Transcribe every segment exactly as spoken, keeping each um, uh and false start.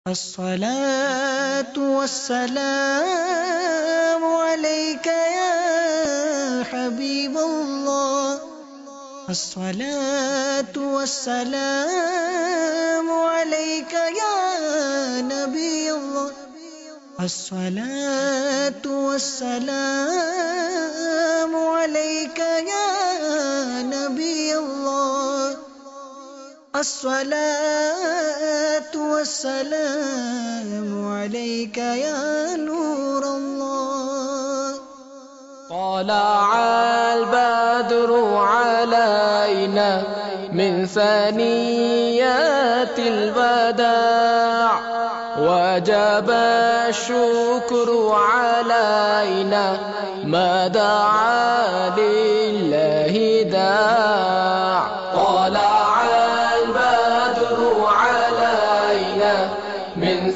الصلاة والسلام عليك يا حبيب الله. الصلاة والسلام عليك يا نبي الله. الصلاة والسلام عليك يا نبي الله. الصلاة والسلام عليك يا نور الله. طلع البدر علينا من ثنيات الوداع وجب الشكر علينا ما دعا لله داع. طلع البدر علينا من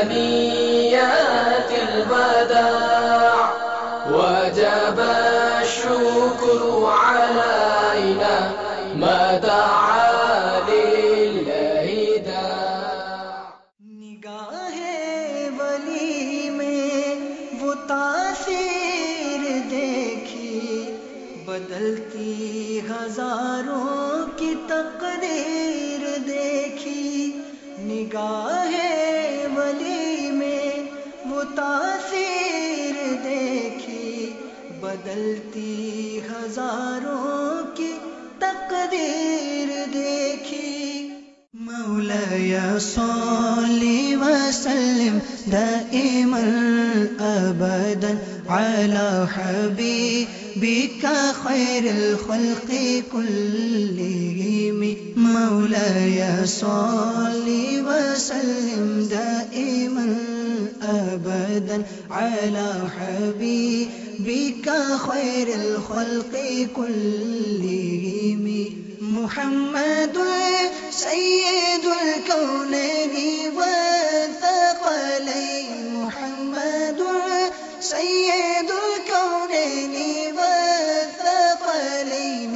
ثنيات الوداع وجب الشكر علينا ما دعا لله داع. نگاہ ولی میں وہ تاثیر دیکھی بدلتی ہزاروں کی تقدیر دیکھی. نگاہ ولی میں وہ تاثیر دیکھی بدلتی ہزاروں کی تقدیر دیکھی. مولاي صل وسلم دائما ابدا على حبيبك خير الخلق كلهم. مولاي صل وسلم دائما ابدا على حبيبك خير الخلق كلهم. محمد سيد الكونين والثقلين. محمد سيد الكونين والثقلين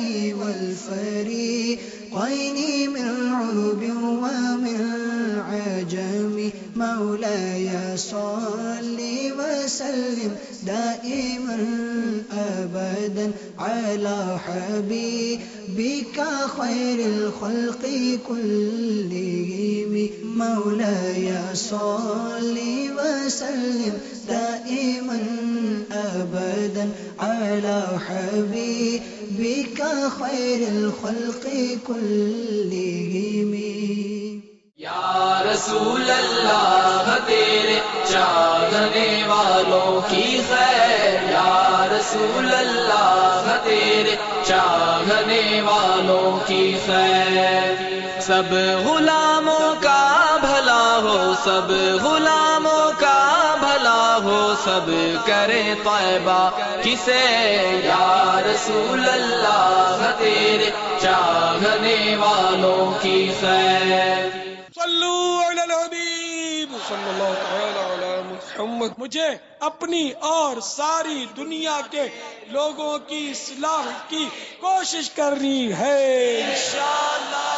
والفريقين من عرب ومن عجم. مولاي صل وسلم دائما ابدا على حبيبك خير الخلق كلهم. مولاي صل وسلم دائما ابدا على حبيبك خير الخلق كلهم. یا رسول اللہ تیرے چاہنے والوں کی خیر. یا رسول اللہ تیرے چاہنے والوں کی خیر. سب غلاموں کا بھلا ہو سب غلاموں کا بھلا ہو سب کرے طیبہ کسے. یا رسول اللہ تیرے چاہنے والوں کی خیر. صلو علی الحبیب صلی اللہ تعالی علی محمد. مجھے اپنی اور ساری دنیا کے لوگوں کی اصلاح کی کوشش کرنی ہے انشاءاللہ.